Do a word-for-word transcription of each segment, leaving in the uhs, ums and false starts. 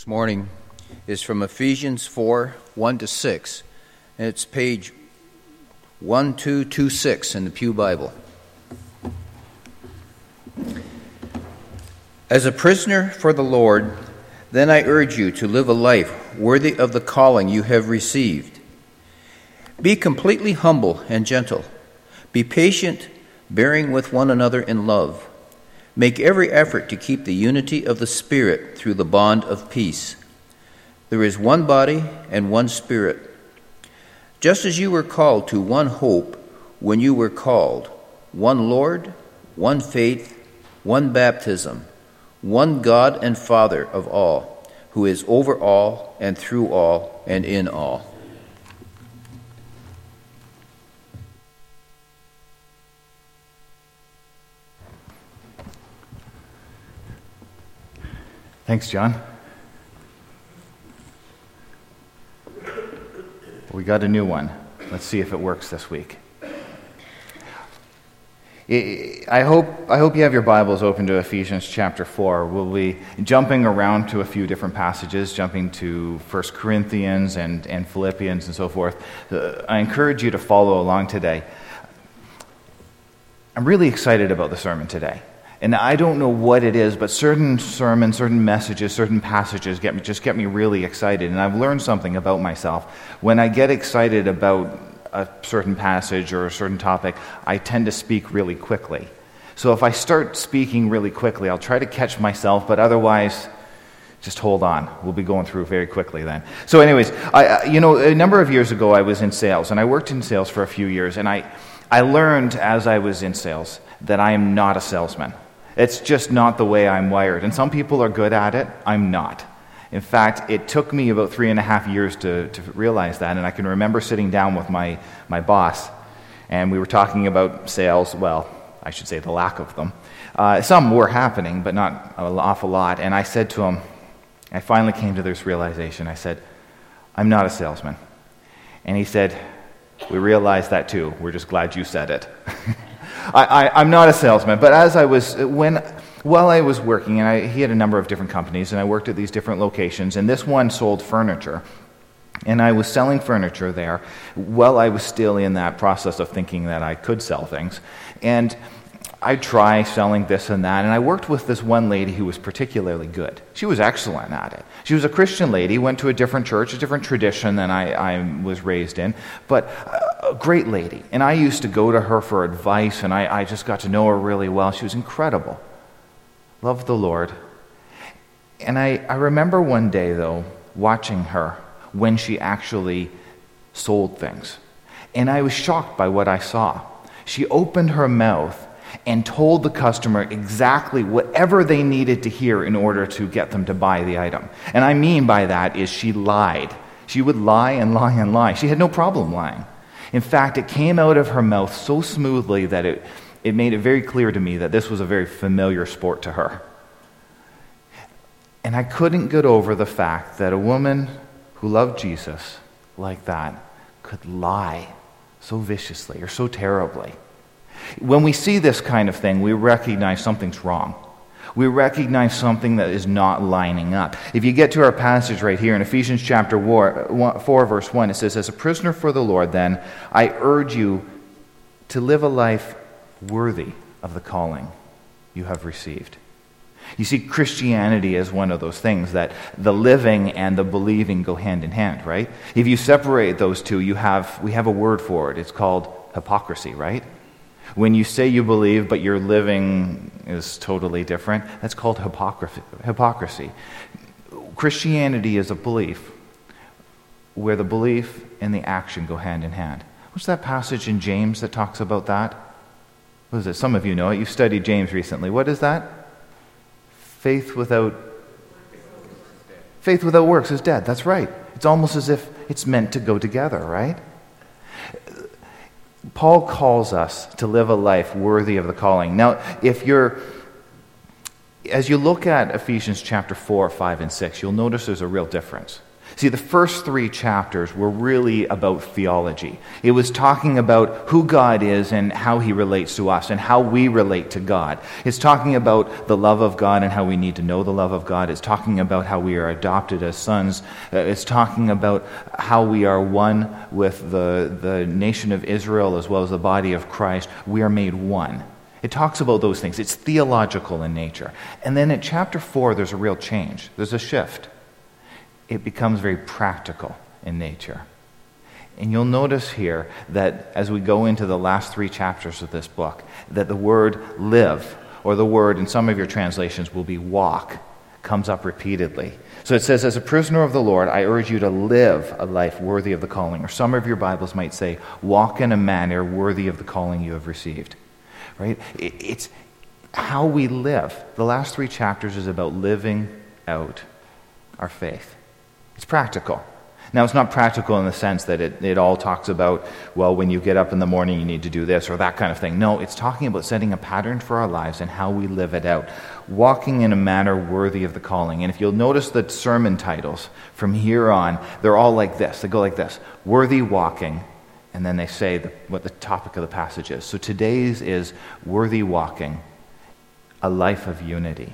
This morning is from Ephesians four, one to six, and it's page twelve twenty-six in the Pew Bible. As a prisoner for the Lord, then I urge you to live a life worthy of the calling you have received. Be completely humble and gentle. Be patient, bearing with one another in love. Make every effort to keep the unity of the Spirit through the bond of peace. There is one body and one Spirit. Just as you were called to one hope when you were called, one Lord, one faith, one baptism, one God and Father of all, who is over all and through all and in all. Thanks, John. We got a new one. Let's see if it works this week. I hope I hope you have your Bibles open to Ephesians chapter four. We'll be jumping around to a few different passages, jumping to First Corinthians and, and Philippians and so forth. Uh, I encourage you to follow along today. I'm really excited about the sermon today. And I don't know what it is, but certain sermons, certain messages, certain passages get me, just get me really excited. And I've learned something about myself. When I get excited about a certain passage or a certain topic, I tend to speak really quickly. So if I start speaking really quickly, I'll try to catch myself, but otherwise, just hold on. We'll be going through very quickly then. So anyways, I, you know, a number of years ago, I was in sales, and I worked in sales for a few years, and I, I learned as I was in sales that I am not a salesman. It's just not the way I'm wired. And some people are good at it. I'm not. In fact, it took me about three and a half years to, to realize that. And I can remember sitting down with my, my boss, and we were talking about sales. Well, I should say the lack of them. Uh, some were happening, but not an awful lot. And I said to him, I finally came to this realization. I said, I'm not a salesman. And he said, we realize that too. We're just glad you said it. I, I, I'm not a salesman, but as I was, when, while I was working, and I, he had a number of different companies, and I worked at these different locations, and this one sold furniture, and I was selling furniture there while I was still in that process of thinking that I could sell things, and I'd try selling this and that, and I worked with this one lady who was particularly good. She was excellent at it. She was a Christian lady, went to a different church, a different tradition than I, I was raised in, but a great lady. And I used to go to her for advice, and I, I just got to know her really well. She was incredible. Loved the Lord. And I, I remember one day, though, watching her when she actually sold things. And I was shocked by what I saw. She opened her mouth and told the customer exactly whatever they needed to hear in order to get them to buy the item. And I mean by that is she lied. She would lie and lie and lie. She had no problem lying. In fact, it came out of her mouth so smoothly that it, it made it very clear to me that this was a very familiar sport to her. And I couldn't get over the fact that a woman who loved Jesus like that could lie so viciously or so terribly. When we see this kind of thing, we recognize something's wrong. We recognize something that is not lining up. If you get to our passage right here in Ephesians chapter four, verse one, it says, as a prisoner for the Lord, then, I urge you to live a life worthy of the calling you have received. You see, Christianity is one of those things that the living and the believing go hand in hand, right? If you separate those two, you have we have a word for it. It's called hypocrisy, right? When you say you believe, but your living is totally different, that's called hypocrisy. hypocrisy. Christianity is a belief where the belief and the action go hand in hand. What's that passage in James that talks about that? What is it? Some of you know it. You studied James recently. What is that? Faith without faith without works is dead. That's right. It's almost as if it's meant to go together, right? Paul calls us to live a life worthy of the calling. Now, if you're, as you look at Ephesians chapter four, five, and six, you'll notice there's a real difference. See, the first three chapters were really about theology. It was talking about who God is and how he relates to us and how we relate to God. It's talking about the love of God and how we need to know the love of God. It's talking about how we are adopted as sons. Uh, it's talking about how we are one with the, the nation of Israel as well as the body of Christ. We are made one. It talks about those things. It's theological in nature. And then at chapter four, there's a real change. There's a shift. It becomes very practical in nature. And you'll notice here that as we go into the last three chapters of this book, that the word live, or the word in some of your translations will be walk, comes up repeatedly. So it says, as a prisoner of the Lord, I urge you to live a life worthy of the calling. Or some of your Bibles might say, walk in a manner worthy of the calling you have received. Right? It's how we live. The last three chapters is about living out our faith. It's practical. Now, it's not practical in the sense that it, it all talks about, well, when you get up in the morning, you need to do this or that kind of thing. No, it's talking about setting a pattern for our lives and how we live it out, walking in a manner worthy of the calling. And if you'll notice the sermon titles from here on, they're all like this. They go like this, worthy walking, and then they say the, what the topic of the passage is. So today's is worthy walking, a life of unity.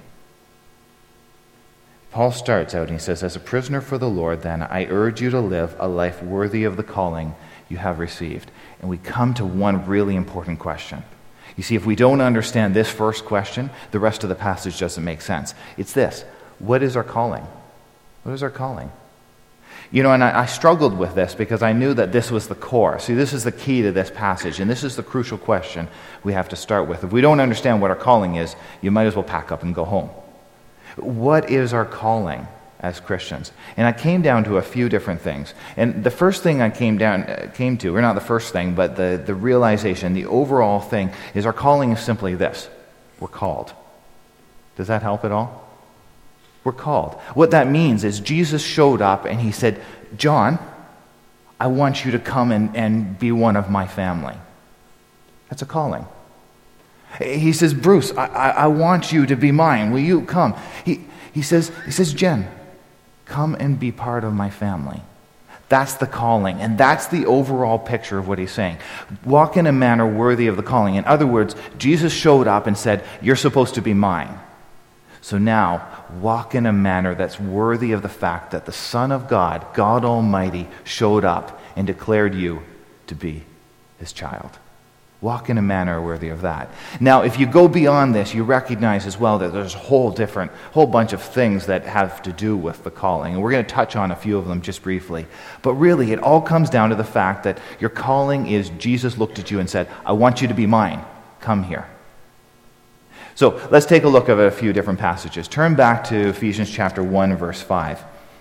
Paul starts out and he says, as a prisoner for the Lord, then, I urge you to live a life worthy of the calling you have received. And we come to one really important question. You see, if we don't understand this first question, the rest of the passage doesn't make sense. It's this: what is our calling? What is our calling? You know, and I, I struggled with this because I knew that this was the core. See, this is the key to this passage, and this is the crucial question we have to start with. If we don't understand what our calling is, you might as well pack up and go home. What is our calling as Christians? And I came down to a few different things. And the first thing I came down uh, came to, or not the first thing, but the, the realization, the overall thing, is our calling is simply this: we're called. Does that help at all? We're called. What that means is Jesus showed up and he said, John, I want you to come and, and be one of my family. That's a calling. He says, Bruce, I, I, I want you to be mine. Will you come? He, he says, he says, Jen, come and be part of my family. That's the calling, and that's the overall picture of what he's saying. Walk in a manner worthy of the calling. In other words, Jesus showed up and said, you're supposed to be mine. So now, walk in a manner that's worthy of the fact that the Son of God, God Almighty, showed up and declared you to be his child. Walk in a manner worthy of that. Now, if you go beyond this, you recognize as well that there's a whole different, whole bunch of things that have to do with the calling. And we're going to touch on a few of them just briefly. But really, it all comes down to the fact that your calling is Jesus looked at you and said, I want you to be mine. Come here. So let's take a look at a few different passages. Turn back to Ephesians chapter one, verse five.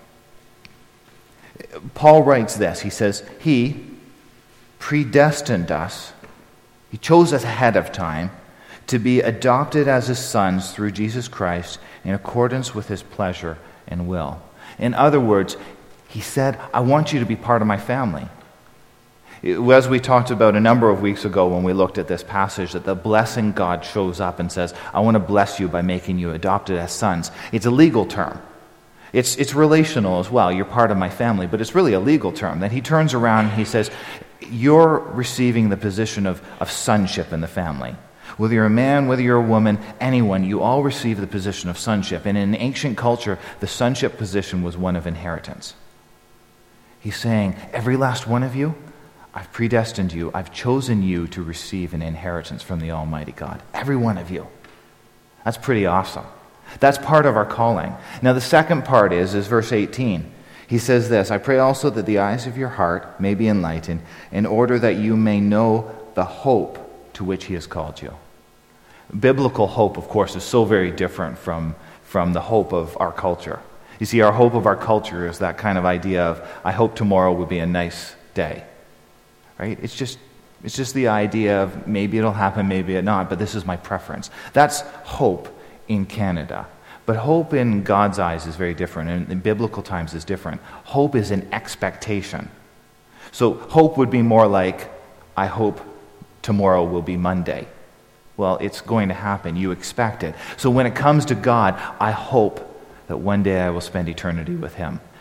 Paul writes this. He says, He predestined us. He chose us ahead of time to be adopted as his sons through Jesus Christ in accordance with his pleasure and will. In other words, he said, I want you to be part of my family. As we talked about a number of weeks ago when we looked at this passage, that the blessing God shows up and says, I want to bless you by making you adopted as sons. It's a legal term. It's, it's relational as well. You're part of my family, but it's really a legal term. Then he turns around and he says, you're receiving the position of, of sonship in the family. Whether you're a man, whether you're a woman, anyone, you all receive the position of sonship. And in ancient culture, the sonship position was one of inheritance. He's saying, every last one of you, I've predestined you. I've chosen you to receive an inheritance from the Almighty God. Every one of you. That's pretty awesome. That's part of our calling. Now the second part is, is verse eighteen. He says this, I pray also that the eyes of your heart may be enlightened, in order that you may know the hope to which he has called you. Biblical hope, of course, is so very different from, from the hope of our culture. You see, our hope of our culture is that kind of idea of, I hope tomorrow will be a nice day. Right? It's just it's just the idea of maybe it'll happen, maybe it not, but this is my preference. That's hope in Canada. But hope in God's eyes is very different, and in biblical times is different. Hope is an expectation. So hope would be more like, I hope tomorrow will be Monday. Well, it's going to happen. You expect it. So when it comes to God, I hope that one day I will spend eternity with him.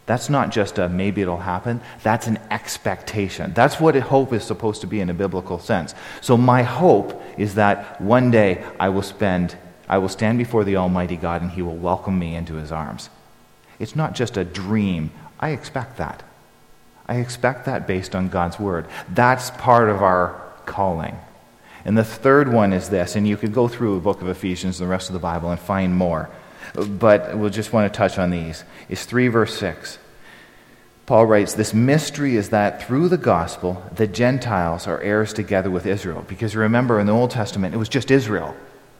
That's not just a maybe it'll happen. That's an expectation. That's what hope is supposed to be in a biblical sense. So my hope is that one day I will spend, I will stand before the Almighty God and He will welcome me into His arms. It's not just a dream. I expect that. I expect that based on God's Word. That's part of our calling. And the third one is this, and you could go through the book of Ephesians and the rest of the Bible and find more. But we'll just want to touch on these. It's three verse six. Paul writes, this mystery is that through the gospel, the Gentiles are heirs together with Israel. Because remember, in the Old Testament, it was just Israel.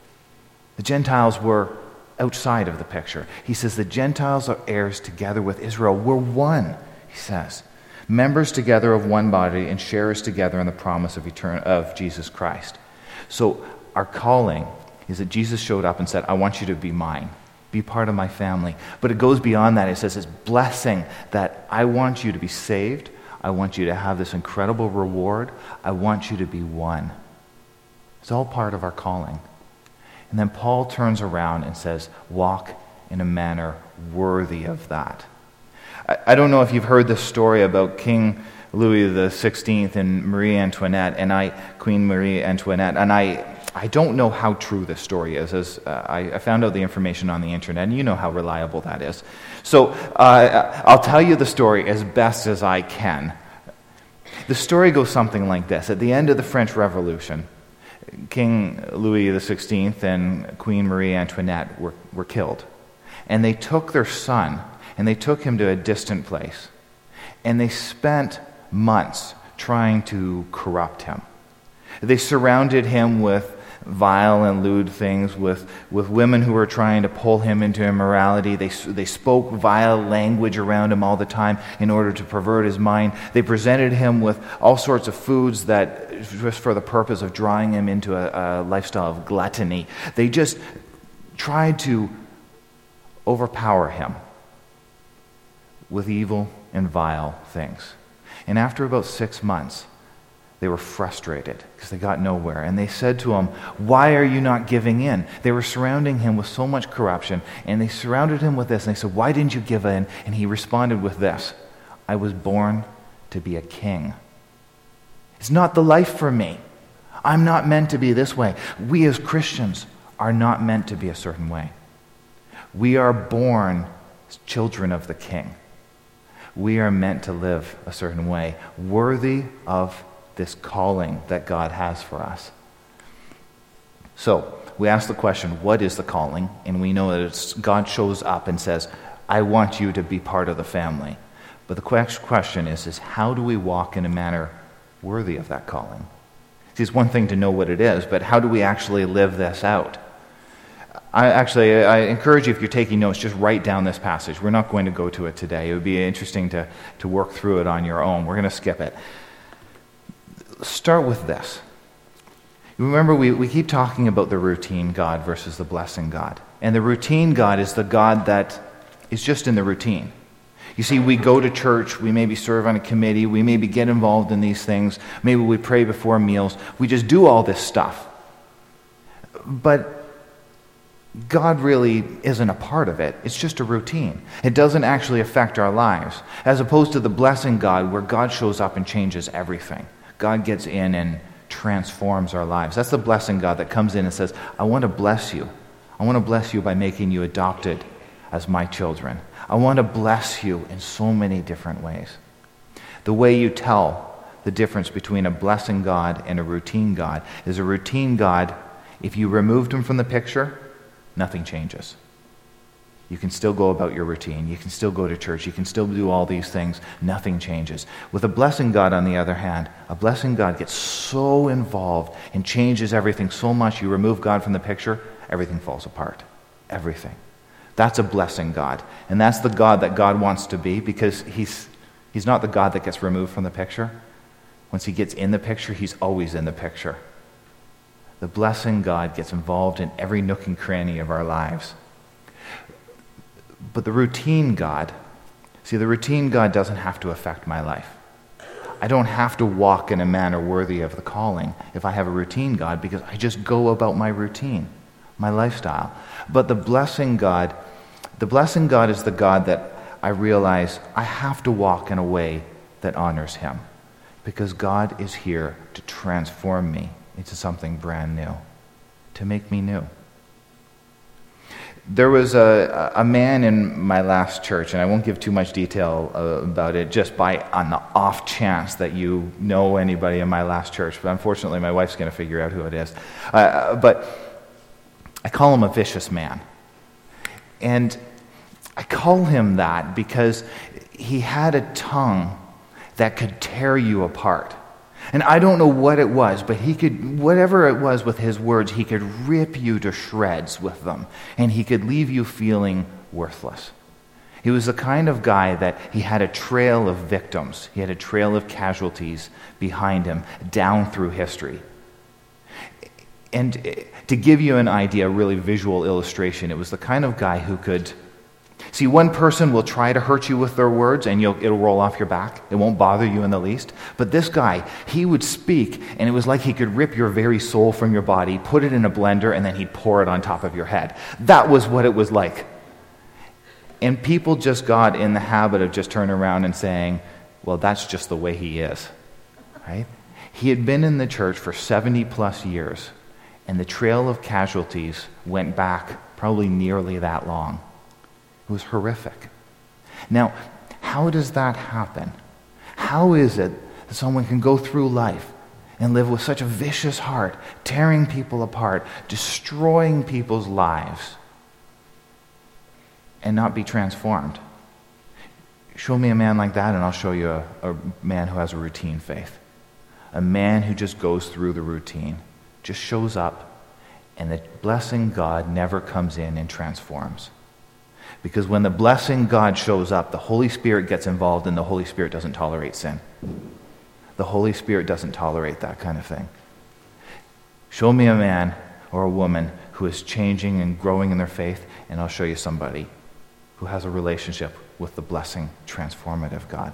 The Gentiles were outside of the picture. He says the Gentiles are heirs together with Israel. We're one, he says. Members together of one body and sharers together in the promise of etern- of Jesus Christ. So our calling is that Jesus showed up and said, I want you to be mine. Be part of my family. But it goes beyond that. It says it's blessing that I want you to be saved. I want you to have this incredible reward. I want you to be one. It's all part of our calling. And then Paul turns around and says, walk in a manner worthy of that. I, I don't know if you've heard this story about King Louis the sixteenth and Marie Antoinette, and I, Queen Marie Antoinette, and I I don't know how true this story is, as uh, I, I found out the information on the internet, and you know how reliable that is. So uh, I'll tell you the story as best as I can. The story goes something like this. At the end of the French Revolution, King Louis the sixteenth and Queen Marie Antoinette were, were killed. And they took their son, and they took him to a distant place. And they spent months trying to corrupt him. They surrounded him with vile and lewd things, with, with women who were trying to pull him into immorality. They, they spoke vile language around him all the time in order to pervert his mind. They presented him with all sorts of foods that just for the purpose of drawing him into a, a lifestyle of gluttony. They just tried to overpower him with evil and vile things. And after about six months, they were frustrated because they got nowhere. And they said to him, why are you not giving in? They were surrounding him with so much corruption. And they surrounded him with this. And they said, why didn't you give in? And he responded with this, I was born to be a king. It's not the life for me. I'm not meant to be this way. We as Christians are not meant to be a certain way. We are born as children of the King. We are meant to live a certain way, worthy of this calling that God has for us. So, we ask the question, what is the calling? And we know that it's, God shows up and says, I want you to be part of the family. But the question is, is how do we walk in a manner worthy of that calling? See, it's one thing to know what it is, but how do we actually live this out? I actually, I encourage you, if you're taking notes, just write down this passage. We're not going to go to it today. It would be interesting to, to work through it on your own. We're going to skip it. Start with this. Remember, we, we keep talking about the routine God versus the blessing God. And the routine God is the God that is just in the routine. You see, we go to church, we maybe serve on a committee, we maybe get involved in these things, maybe we pray before meals, we just do all this stuff. But God really isn't a part of it. It's just a routine. It doesn't actually affect our lives. As opposed to the blessing God, where God shows up and changes everything. God gets in and transforms our lives. That's the blessing God that comes in and says, I want to bless you. I want to bless you by making you adopted as my children. I want to bless you in so many different ways. The way you tell the difference between a blessing God and a routine God is a routine God, if you removed him from the picture, nothing changes. You can still go about your routine. You can still go to church. You can still do all these things. Nothing changes. With a blessing God, on the other hand, a blessing God gets so involved and changes everything so much, you remove God from the picture, everything falls apart. Everything. That's a blessing God. And that's the God that God wants to be, because he's, he's not the God that gets removed from the picture. Once he gets in the picture, he's always in the picture. The blessing God gets involved in every nook and cranny of our lives. But the routine God, see, the routine God doesn't have to affect my life. I don't have to walk in a manner worthy of the calling if I have a routine God, because I just go about my routine, my lifestyle. But the blessing God, the blessing God is the God that I realize I have to walk in a way that honors him, because God is here to transform me into something brand new, to make me new. There was a, a man in my last church, and I won't give too much detail uh, about it, just by on the off chance that you know anybody in my last church. But unfortunately, my wife's going to figure out who it is. Uh, but I call him a vicious man. And I call him that because he had a tongue that could tear you apart. And I don't know what it was, but he could, whatever it was with his words, he could rip you to shreds with them. And he could leave you feeling worthless. He was the kind of guy that he had a trail of victims. He had a trail of casualties behind him down through history. And to give you an idea, a really visual illustration, it was the kind of guy who could... See, one person will try to hurt you with their words, and you'll, it'll roll off your back. It won't bother you in the least. But this guy, he would speak, and it was like he could rip your very soul from your body, put it in a blender, and then he'd pour it on top of your head. That was what it was like. And people just got in the habit of just turning around and saying, well, that's just the way he is. Right? He had been in the church for seventy plus years, and the trail of casualties went back probably nearly that long. It was horrific. Now, how does that happen? How is it that someone can go through life and live with such a vicious heart, tearing people apart, destroying people's lives, and not be transformed? Show me a man like that, and I'll show you a, a man who has a routine faith. A man who just goes through the routine, just shows up, and the blessing God never comes in and transforms. Because when the blessing God shows up, the Holy Spirit gets involved, and the Holy Spirit doesn't tolerate sin. The Holy Spirit doesn't tolerate that kind of thing. Show me a man or a woman who is changing and growing in their faith, and I'll show you somebody who has a relationship with the blessing, transformative God.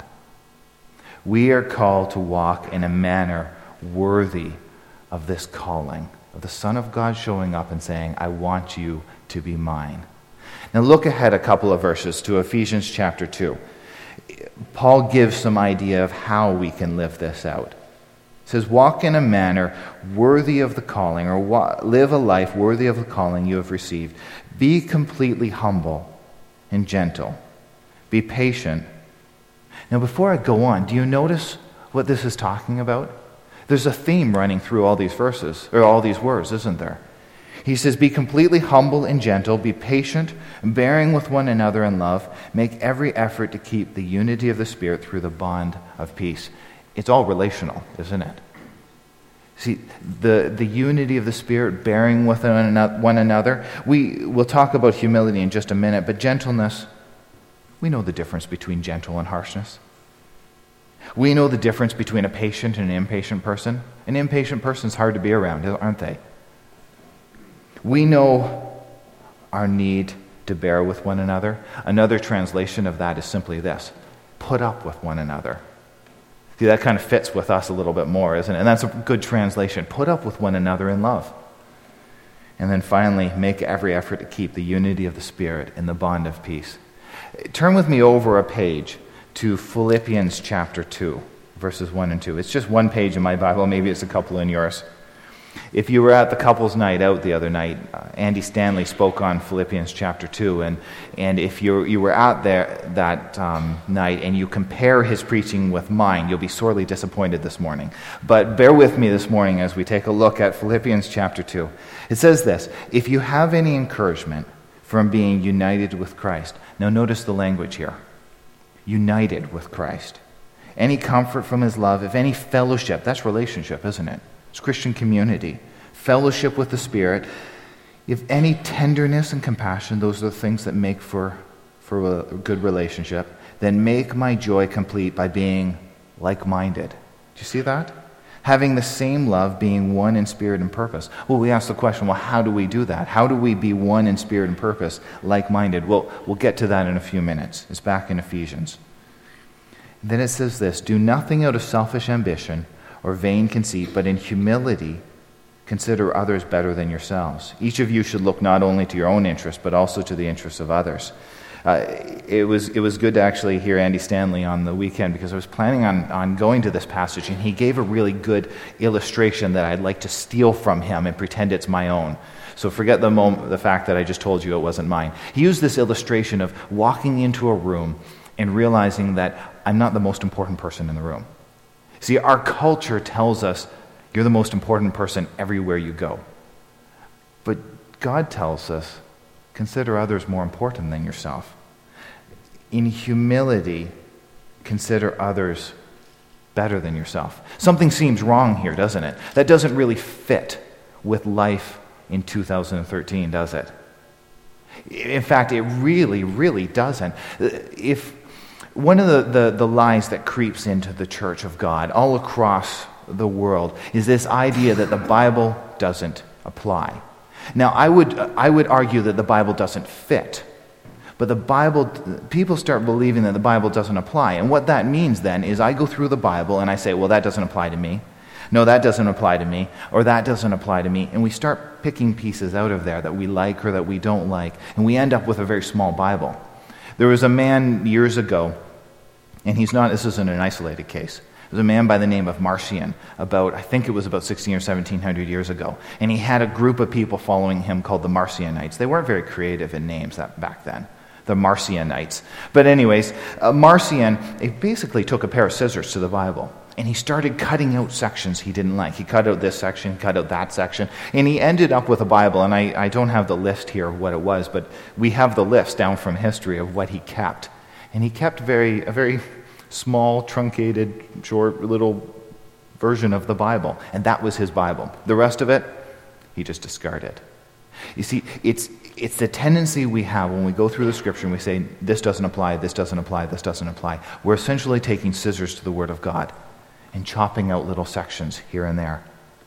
We are called to walk in a manner worthy of this calling, of the Son of God showing up and saying, I want you to be mine. Now look ahead a couple of verses to Ephesians chapter two. Paul gives some idea of how we can live this out. It says, walk in a manner worthy of the calling, or wa- live a life worthy of the calling you have received. Be completely humble and gentle. Be patient. Now before I go on, do you notice what this is talking about? There's a theme running through all these verses, or all these words, isn't there? He says, be completely humble and gentle, be patient, bearing with one another in love, make every effort to keep the unity of the Spirit through the bond of peace. It's all relational, isn't it? See, the, the unity of the Spirit, bearing with one another. We will talk about humility in just a minute, but gentleness, we know the difference between gentle and harshness. We know the difference between a patient and an impatient person. An impatient person's hard to be around, aren't they? We know our need to bear with one another. Another translation of that is simply this: put up with one another. See, that kind of fits with us a little bit more, isn't it? And that's a good translation. Put up with one another in love. And then finally, make every effort to keep the unity of the Spirit in the bond of peace. Turn with me over a page to Philippians chapter two, verses one and two. It's just one page in my Bible. Maybe it's a couple in yours. If you were at the couples night out the other night, uh, Andy Stanley spoke on Philippians chapter two, and and if you you were out there that um, night and you compare his preaching with mine, you'll be sorely disappointed this morning. But bear with me this morning as we take a look at Philippians chapter two. It says this: if you have any encouragement from being united with Christ. Now notice the language here. United with Christ. Any comfort from his love, if any fellowship, that's relationship, isn't it? It's Christian community. Fellowship with the Spirit. If any tenderness and compassion, those are the things that make for, for a good relationship, then make my joy complete by being like-minded. Do you see that? Having the same love, being one in spirit and purpose. Well, we ask the question, well, how do we do that? How do we be one in spirit and purpose, like-minded? Well, we'll get to that in a few minutes. It's back in Ephesians. Then it says this: do nothing out of selfish ambition or vain conceit, but in humility consider others better than yourselves. Each of you should look not only to your own interest, but also to the interests of others. Uh, it was it was good to actually hear Andy Stanley on the weekend, because I was planning on, on going to this passage, and he gave a really good illustration that I'd like to steal from him and pretend it's my own. So forget the moment, the fact that I just told you it wasn't mine. He used this illustration of walking into a room and realizing that I'm not the most important person in the room. See, our culture tells us you're the most important person everywhere you go. But God tells us, consider others more important than yourself. In humility, consider others better than yourself. Something seems wrong here, doesn't it? That doesn't really fit with life in two thousand thirteen, does it? In fact, it really, really doesn't. If one of the, the, the lies that creeps into the church of God all across the world is this idea that the Bible doesn't apply. Now, I would I would argue that the Bible doesn't fit, but the Bible, people start believing that the Bible doesn't apply. And what that means then is I go through the Bible and I say, well, that doesn't apply to me. No, that doesn't apply to me, or that doesn't apply to me. And we start picking pieces out of there that we like or that we don't like, and we end up with a very small Bible. There was a man years ago, and he's not, this isn't an isolated case. There was a man by the name of Marcion, about, I think it was about sixteen or seventeen hundred years ago, and he had a group of people following him called the Marcionites. They weren't very creative in names that, back then, the Marcionites. But anyways, uh, Marcion he basically took a pair of scissors to the Bible, and he started cutting out sections he didn't like. He cut out this section, cut out that section, and he ended up with a Bible. And I, I don't have the list here of what it was, but we have the list down from history of what he kept. And he kept very a very small, truncated, short, little version of the Bible. And that was his Bible. The rest of it, he just discarded. You see, it's it's the tendency we have when we go through the Scripture and we say, this doesn't apply, this doesn't apply, this doesn't apply. We're essentially taking scissors to the Word of God and chopping out little sections here and there.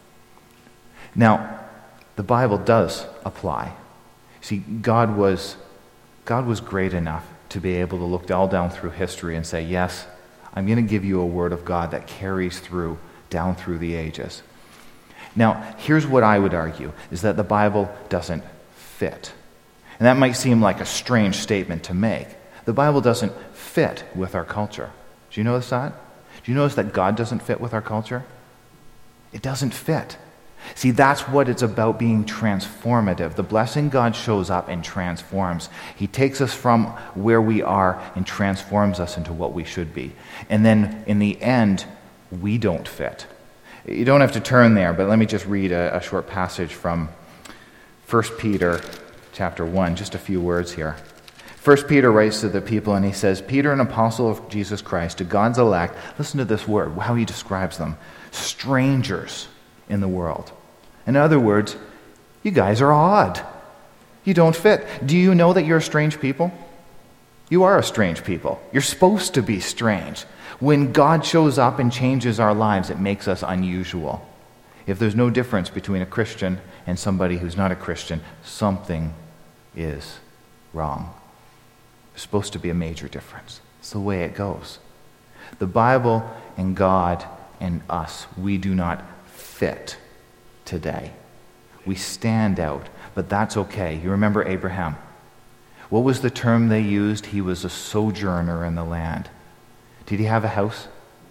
Now, the Bible does apply. See, God was God was great enough to be able to look all down through history and say, yes, I'm going to give you a Word of God that carries through, down through the ages. Now, here's what I would argue, is that the Bible doesn't fit. And that might seem like a strange statement to make. The Bible doesn't fit with our culture. Do you notice that? Do you notice that God doesn't fit with our culture? It doesn't fit. See, that's what it's about, being transformative. The blessing God shows up and transforms. He takes us from where we are and transforms us into what we should be. And then in the end, we don't fit. You don't have to turn there, but let me just read a, a short passage from First Peter chapter one, just a few words here. First Peter writes to the people and he says, Peter, an apostle of Jesus Christ, to God's elect, listen to this word, how he describes them, strangers in the world. In other words, you guys are odd. You don't fit. Do you know that you're a strange people? You are a strange people. You're supposed to be strange. When God shows up and changes our lives, it makes us unusual. If there's no difference between a Christian and somebody who's not a Christian, something is wrong. There's supposed to be a major difference. It's the way it goes. The Bible and God and us, we do not fit today. We stand out, but that's okay. You remember Abraham. What was the term they used? He was a sojourner in the land. Did he have a house?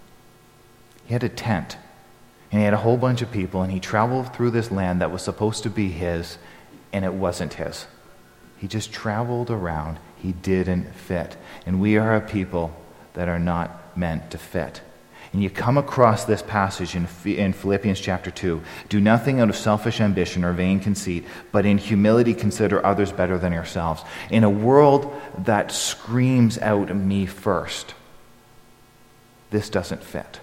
He had a tent. And he had a whole bunch of people, and he traveled through this land that was supposed to be his, and it wasn't his. He just traveled around. He didn't fit. And we are a people that are not meant to fit. And you come across this passage in, in Philippians chapter two. Do nothing out of selfish ambition or vain conceit, but in humility consider others better than yourselves. In a world that screams out, me first, this doesn't fit.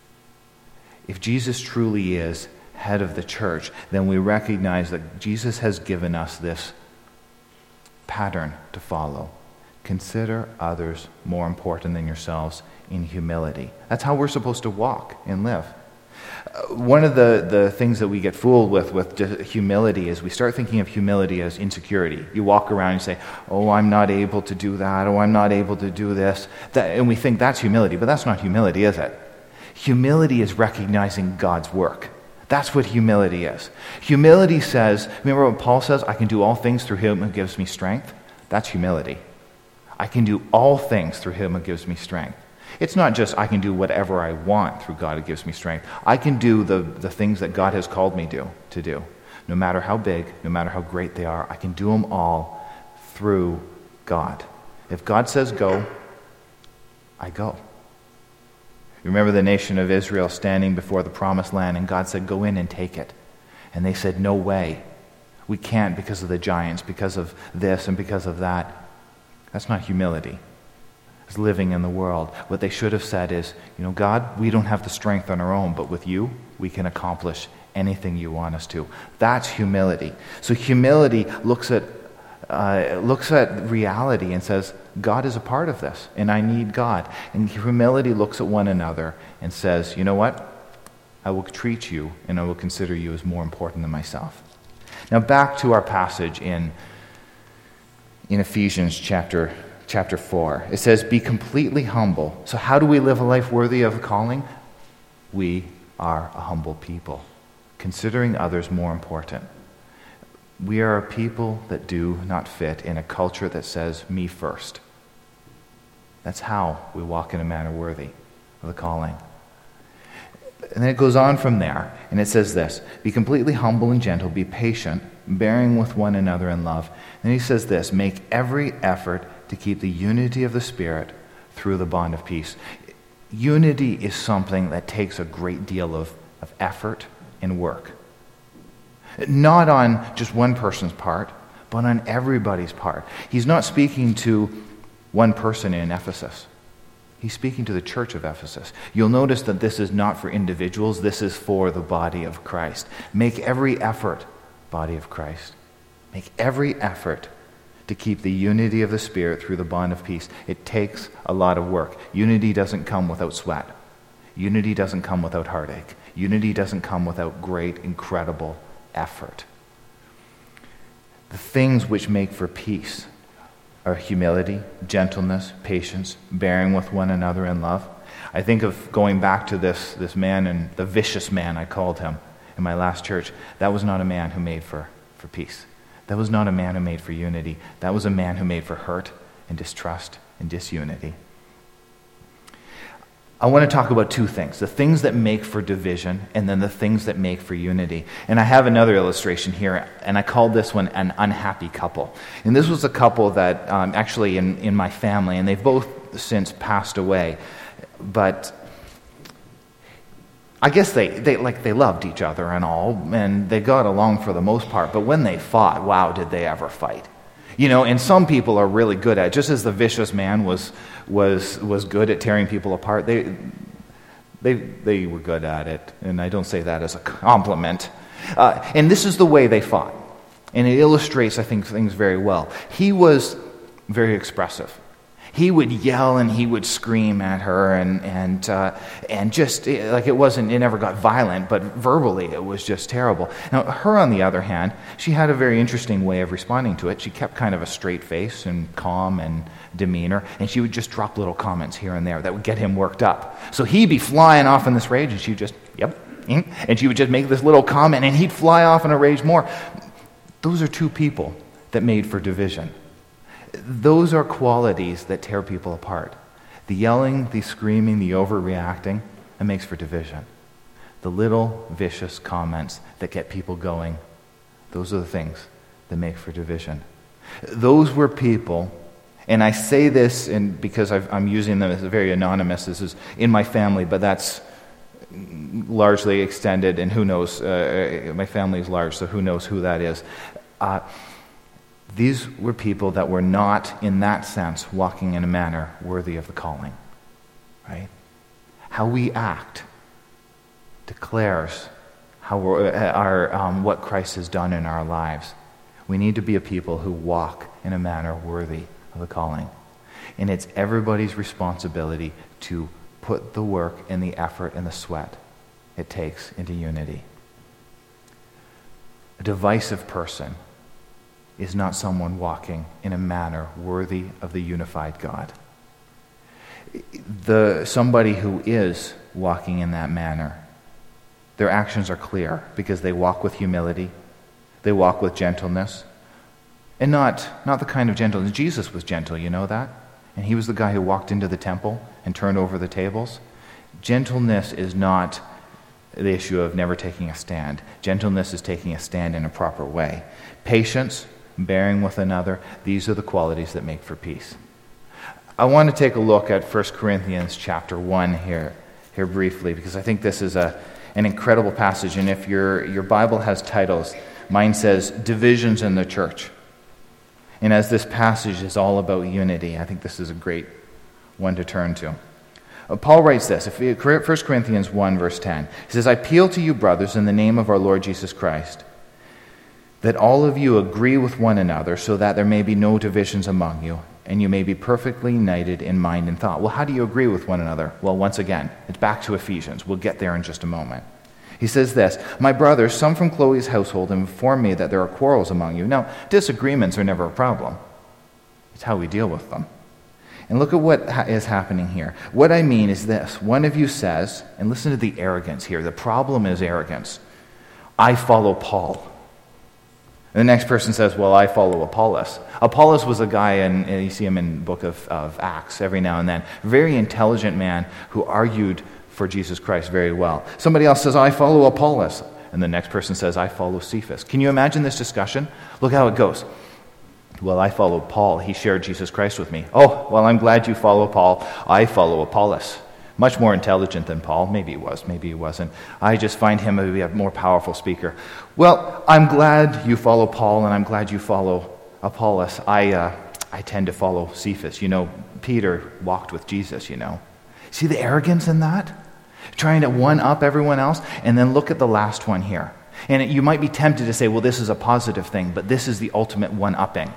If Jesus truly is head of the church, then we recognize that Jesus has given us this pattern to follow. Consider others more important than yourselves in humility. That's how we're supposed to walk and live. Uh, one of the, the things that we get fooled with with humility is we start thinking of humility as insecurity. You walk around and say, oh, I'm not able to do that, oh, I'm not able to do this. That, and we think that's humility, but that's not humility, is it? Humility is recognizing God's work. That's what humility is. Humility says, remember what Paul says, I can do all things through him who gives me strength? That's humility. I can do all things through him who gives me strength. It's not just I can do whatever I want through God who gives me strength. I can do the, the things that God has called me do, to do. No matter how big, no matter how great they are, I can do them all through God. If God says go, I go. You remember the nation of Israel standing before the promised land, and God said, go in and take it. And they said, no way. We can't because of the giants, because of this and because of that. That's not humility. It's living in the world. What they should have said is, you know, God, we don't have the strength on our own, but with you, we can accomplish anything you want us to. That's humility. So humility looks at uh, looks at reality and says, God is a part of this, and I need God. And humility looks at one another and says, you know what? I will treat you and I will consider you as more important than myself. Now back to our passage in, in Ephesians chapter, chapter four. It says, be completely humble. So how do we live a life worthy of the calling? We are a humble people, considering others more important. We are a people that do not fit in a culture that says, me first. That's how we walk in a manner worthy of the calling. And then it goes on from there, and it says this, be completely humble and gentle, be patient, bearing with one another in love. And he says this, make every effort to keep the unity of the Spirit through the bond of peace. Unity is something that takes a great deal of, of effort and work. Not on just one person's part, but on everybody's part. He's not speaking to one person in Ephesus. He's speaking to the church of Ephesus. You'll notice that this is not for individuals, this is for the body of Christ. Make every effort, body of Christ. Make every effort to keep the unity of the Spirit through the bond of peace. It takes a lot of work. Unity doesn't come without sweat. Unity doesn't come without heartache. Unity doesn't come without great, incredible effort. The things which make for peace are humility, gentleness, patience, bearing with one another in love. I think of going back to this, this man, and the vicious man I called him in my last church. That was not a man who made for, for peace. That was not a man who made for unity. That was a man who made for hurt and distrust and disunity. I want to talk about two things, the things that make for division and then the things that make for unity. And I have another illustration here, and I called this one an unhappy couple. And this was a couple that um, actually in, in my family, and they've both since passed away. But I guess they, they like they loved each other and all, and they got along for the most part. But when they fought, wow, did they ever fight. You know, and some people are really good at it. Just as the vicious man was was was good at tearing people apart, they they they were good at it. And I don't say that as a compliment. Uh, and this is the way they fought. And it illustrates, I think, things very well. He was very expressive. He would yell and he would scream at her, and and uh, and just like it wasn't, it never got violent, but verbally it was just terrible. Now, her, on the other hand, she had a very interesting way of responding to it. She kept kind of a straight face and calm and demeanor, and she would just drop little comments here and there that would get him worked up. So he'd be flying off in this rage, and she'd just, yep, and she would just make this little comment, and he'd fly off in a rage more. Those are two people that made for division. Those are qualities that tear people apart. The yelling, the screaming, the overreacting, it makes for division. The little vicious comments that get people going, those are the things that make for division. Those were people, and I say this in, because I've, I'm using them as very anonymous. This is in my family, but that's largely extended, and who knows, uh, my family is large, so who knows who that is. Uh, These were people that were not, in that sense, walking in a manner worthy of the calling. Right? How we act declares how we're, our, um, what Christ has done in our lives. We need to be a people who walk in a manner worthy of the calling. And it's everybody's responsibility to put the work and the effort and the sweat it takes into unity. A divisive person is not someone walking in a manner worthy of the unified God. The somebody who is walking in that manner, their actions are clear because they walk with humility, they walk with gentleness, and not, not the kind of gentleness. Jesus was gentle, you know that? and he was the guy who walked into the temple and turned over the tables. Gentleness is not the issue of never taking a stand. Gentleness is taking a stand in a proper way. Patience, bearing with another, these are the qualities that make for peace. I want to take a look at First Corinthians chapter one here, here briefly, because I think this is a, an incredible passage. And if your, your Bible has titles, mine says Divisions in the Church. And as this passage is all about unity, I think this is a great one to turn to. Uh, Paul writes this, First Corinthians one, verse ten. He says, I appeal to you, brothers, in the name of our Lord Jesus Christ, that all of you agree with one another so that there may be no divisions among you, and you may be perfectly united in mind and thought. Well, how do you agree with one another? Well, once again, it's back to Ephesians. We'll get there in just a moment. He says this, my brothers, some from Chloe's household inform me that there are quarrels among you. Now, disagreements are never a problem. It's how we deal with them. And look at what ha- is happening here. What I mean is this. One of you says, and listen to the arrogance here. The problem is arrogance. I follow Paul. And the next person says, well, I follow Apollos. Apollos was a guy, and you see him in the book of, of Acts every now and then. Very intelligent man who argued for Jesus Christ very well. Somebody else says, I follow Apollos. And the next person says, I follow Cephas. Can you imagine this discussion? Look how it goes. Well, I follow Paul. He shared Jesus Christ with me. Oh, well, I'm glad you follow Paul. I follow Apollos. Much more intelligent than Paul. Maybe he was, maybe he wasn't. I just find him to be a more powerful speaker. Well, I'm glad you follow Paul, and I'm glad you follow Apollos. I, uh, I tend to follow Cephas. You know, Peter walked with Jesus, you know. See the arrogance in that? Trying to one-up everyone else, and then look at the last one here. And it, you might be tempted to say, well, this is a positive thing, but this is the ultimate one-upping.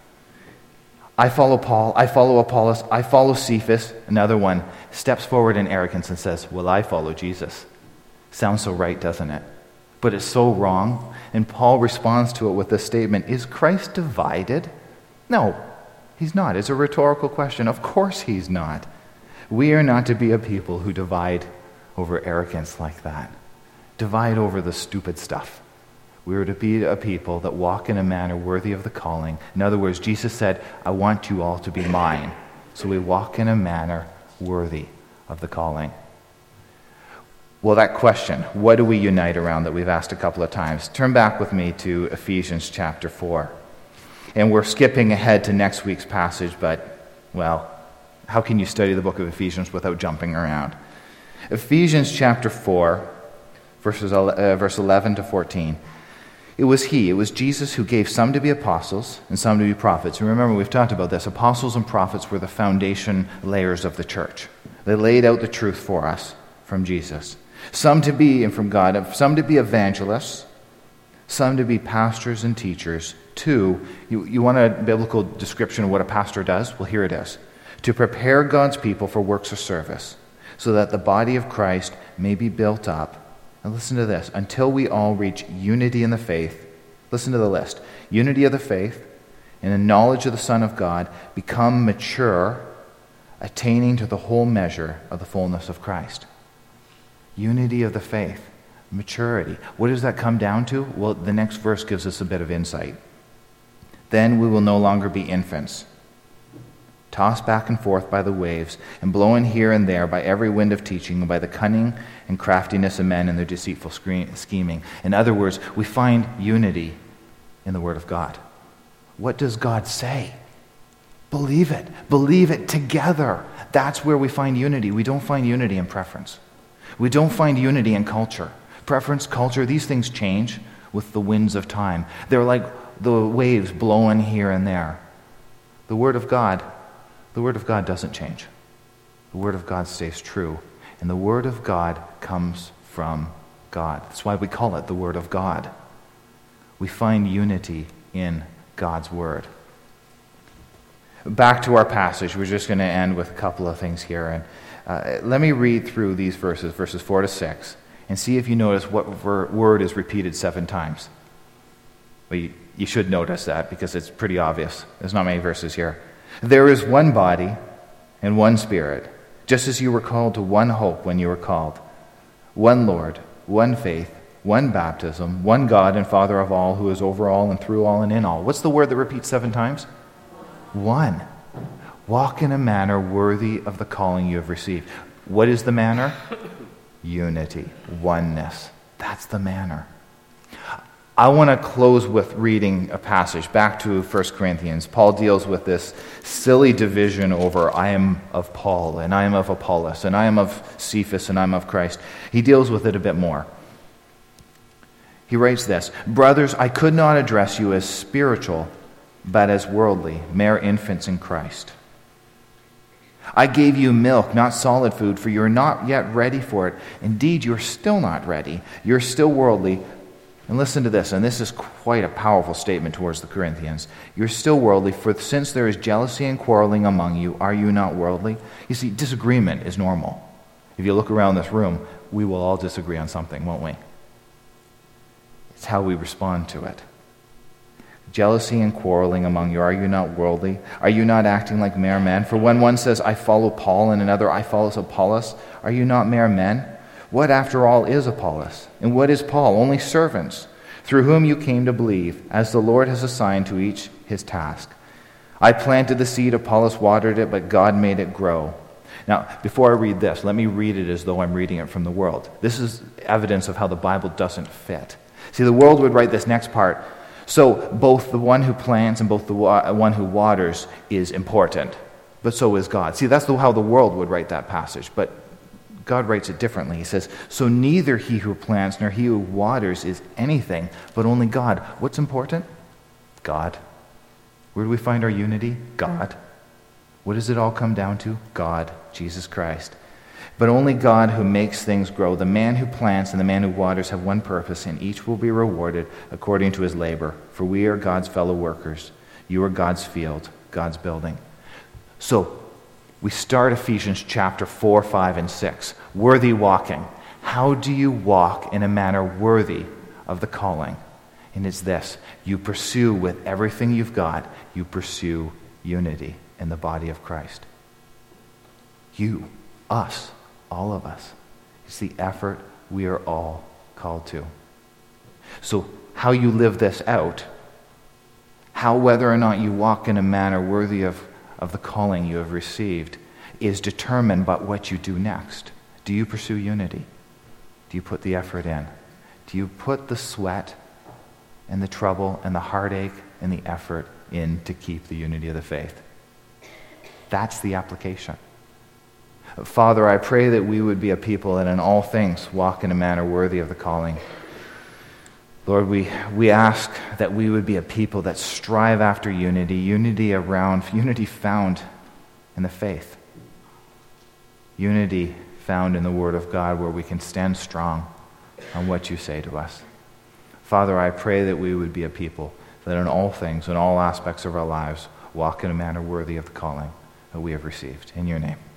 I follow Paul, I follow Apollos, I follow Cephas. Another one steps forward in arrogance and says, well, I follow Jesus. Sounds so right, doesn't it? But it's so wrong. And Paul responds to it with this statement, is Christ divided? No, he's not. It's a rhetorical question. Of course he's not. We are not to be a people who divide over arrogance like that. Divide over the stupid stuff. We are to be a people that walk in a manner worthy of the calling. In other words, Jesus said, I want you all to be mine. So we walk in a manner worthy of the calling. Well, that question, what do we unite around, that we've asked a couple of times? Turn back with me to Ephesians chapter four. And we're skipping ahead to next week's passage, but, well, how can you study the book of Ephesians without jumping around? Ephesians chapter four, verses uh, verse eleven to fourteen. It was he, it was Jesus who gave some to be apostles and some to be prophets. And remember, we've talked about this. Apostles and prophets were the foundation layers of the church. They laid out the truth for us from Jesus. Some to be, and from God, some to be evangelists, some to be pastors and teachers. Two, you, you want a biblical description of what a pastor does? Well, here it is. To prepare God's people for works of service, so that the body of Christ may be built up. And listen to this, until we all reach unity in the faith. Listen to the list. Unity of the faith, in the knowledge of the Son of God, become mature, attaining to the whole measure of the fullness of Christ. Unity of the faith, maturity. What does that come down to? Well, the next verse gives us a bit of insight. Then we will no longer be infants, tossed back and forth by the waves, and blown here and there by every wind of teaching, and by the cunning and craftiness of men and their deceitful scheming. In other words, we find unity in the Word of God. What does God say? Believe it. Believe it together. That's where we find unity. We don't find unity in preference. We don't find unity in culture. Preference, culture, these things change with the winds of time. They're like the waves blowing here and there. The Word of God The Word of God doesn't change. The Word of God stays true. And the Word of God comes from God. That's why we call it the Word of God. We find unity in God's Word. Back to our passage. We're just going to end with a couple of things here. And uh, let me read through these verses, verses four to six, and see if you notice what ver- word is repeated seven times. Well, you, you should notice that because it's pretty obvious. There's not many verses here. There is one body and one Spirit, just as you were called to one hope when you were called. One Lord, one faith, one baptism, one God and Father of all, who is over all and through all and in all. What's the word that repeats seven times? One. Walk in a manner worthy of the calling you have received. What is the manner? Unity, oneness. That's the manner. I want to close with reading a passage back to First Corinthians. Paul deals with this silly division over I am of Paul, and I am of Apollos, and I am of Cephas, and I am of Christ. He deals with it a bit more. He writes this, "Brothers, I could not address you as spiritual, but as worldly, mere infants in Christ. I gave you milk, not solid food, for you are not yet ready for it. Indeed, you are still not ready. You are still worldly." And listen to this, and this is quite a powerful statement towards the Corinthians. "You're still worldly, for since there is jealousy and quarreling among you, are you not worldly?" You see, disagreement is normal. If you look around this room, we will all disagree on something, won't we? It's how we respond to it. Jealousy and quarreling among you, are you not worldly? Are you not acting like mere men? For when one says, "I follow Paul," and another, "I follow Apollos," are you not mere men? What, after all, is Apollos? And what is Paul? Only servants, through whom you came to believe, as the Lord has assigned to each his task. I planted the seed, Apollos watered it, but God made it grow. Now, before I read this, let me read it as though I'm reading it from the world. This is evidence of how the Bible doesn't fit. See, the world would write this next part. So, both the one who plants and both the wa- one who waters is important, but so is God. See, that's the, how the world would write that passage, but God writes it differently. He says, "So neither he who plants nor he who waters is anything, but only God." What's important? God. Where do we find our unity? God. What does it all come down to? God, Jesus Christ. But only God who makes things grow. The man who plants and the man who waters have one purpose, and each will be rewarded according to his labor. For we are God's fellow workers. You are God's field, God's building. So, we start Ephesians chapter four, five, and six. Worthy walking. How do you walk in a manner worthy of the calling? And it's this. You pursue with everything you've got, you pursue unity in the body of Christ. You, us, all of us. It's the effort we are all called to. So how you live this out, how whether or not you walk in a manner worthy of of the calling you have received, is determined by what you do next. Do you pursue unity? Do you put the effort in? Do you put the sweat and the trouble and the heartache and the effort in to keep the unity of the faith? That's the application. Father, I pray that we would be a people that in all things walk in a manner worthy of the calling. Lord, we, we ask that we would be a people that strive after unity, unity around, unity found in the faith. Unity found in the Word of God where we can stand strong on what you say to us. Father, I pray that we would be a people that in all things, in all aspects of our lives, walk in a manner worthy of the calling that we have received. In your name.